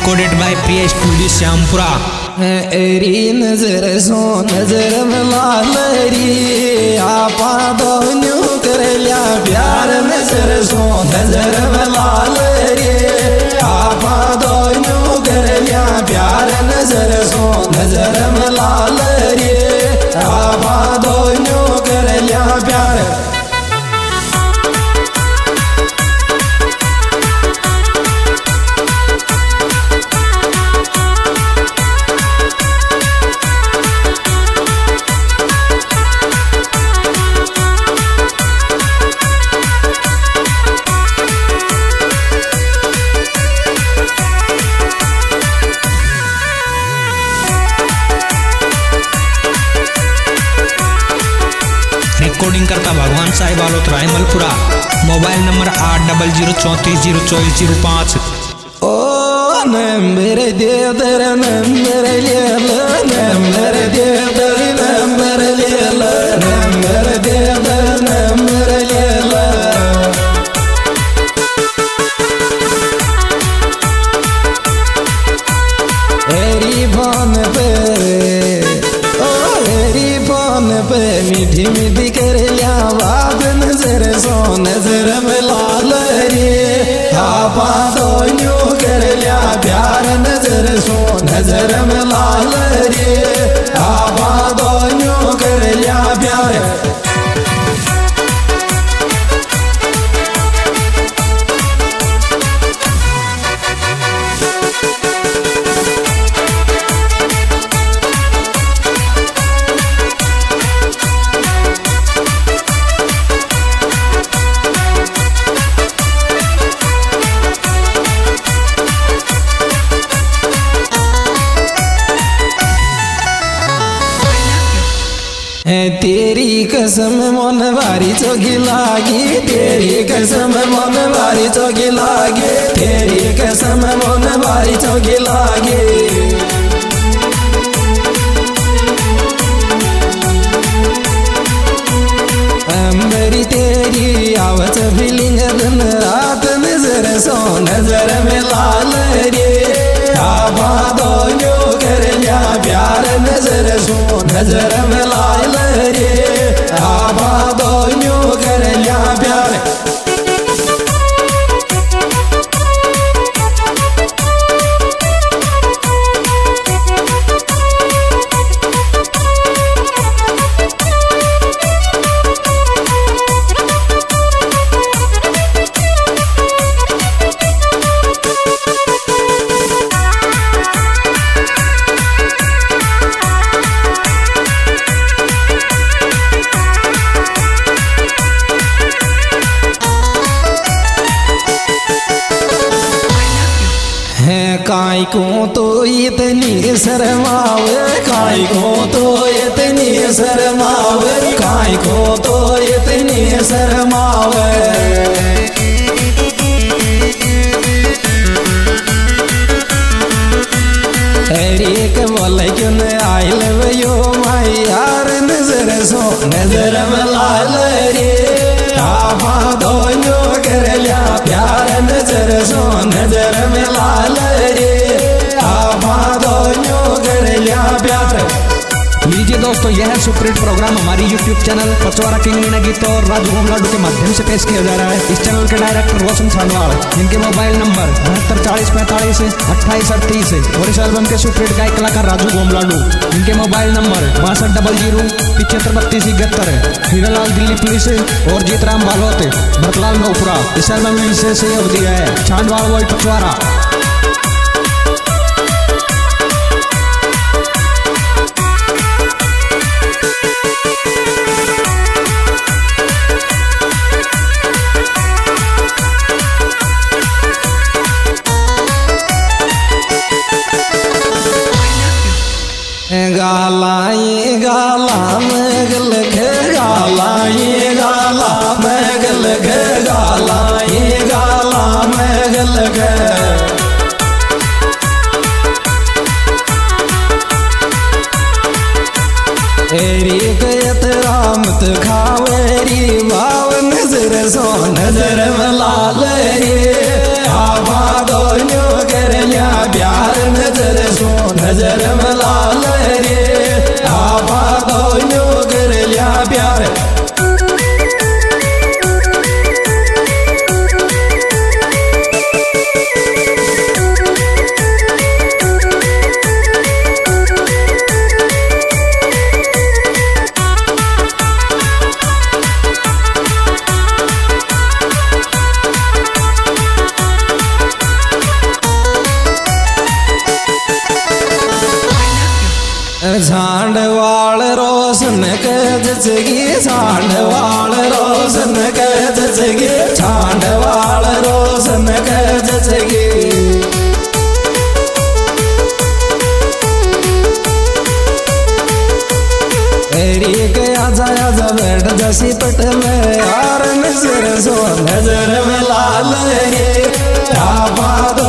recorded by Priya Studio Syampura. एरी नजर सो नजर मिला लरी आपा दोन्यू कर लिया प्यार नजर सो नजर मिला लरी आपा दोन्यू कर लिया प्यार नजर सो नजर मिला लरी आपा दोन्यू कर लिया प्यार रिकॉर्डिंग करता भगवान साहिब आलोत रायमलपुरा। Mobile number 8034044005। ओ नंबर दे दर नंबर ले ल नंबर दे दर नंबर ले ल नंबर दे दर नंबर ले ल एरी फोन पे ओ एरी फोन पे मीठी मीठी कर लिया बात नजर सो नजर मिला लरी आपा दोन्यू कर लिया प्यार नजर सो नजर मिला लरी आपा दोन्यू कर लिया प्यार तेरी कसम मन भारी चौकी लागी तेरी कसम मन भारी चौकी लागे तेरी कसम मन भारी चौकी लागे मेरी तेरी आवत फीलिंग दिन रात नजर सो नजर मिला लरी आपा दोन्यू कर लिया प्यार नजर सो नजर मिला लरी आपा दोन्यू कर लिया प्यार काई को तो इतनी शर्मावे काई को तो इतनी शर्मावे काई को तो इतनी शर्मावे एक बोले क्यों आई लव यू माई यार नजर सो नजर मिला लरी आपा दोन्यू कर लिया प्यार नजर सो नजर मिला लरी आपा दोन्यू कर लिया प्यार। लीजिए दोस्तों, यह सुपरहिट प्रोग्राम हमारी YouTube channel Pachwara king Meena गीत और राजू गोमलाडू के माध्यम से पेश किया जा रहा है। इस चैनल के डायरेक्टर रोशन सांडवाल, जिनके मोबाइल नंबर 7240452838 है, और इस एल्बम के सुपरहिट गायक कलाकार राजू गोमलाडू, जिनके मोबाइल नंबर 6200753271 है। हीरालाल दिल्ली पुलिस और जीतराम बालोत भरतलाल नौपुरा। इस एल्बम में विशेष सहयोग दिया है सांडवाल वॉय पचवारा। गाला ये गाला मगल के गाला ये गाला मगल के गाला ये गाला मगल के एरी कयत रामत खावेरी भाव नजर सो नजर मिला लरी आपा दोन्यू कर लिया प्यार नजर सो नजर मिला रे आपा दोनों कर लिया प्यार झांडवाल रोशन कह जगी झांडवाल रोशन कह जगी झांडवाल रोशन कह जगी के आजा आजा बैठ जसी पट में यार नजर सो नजर में लाल रे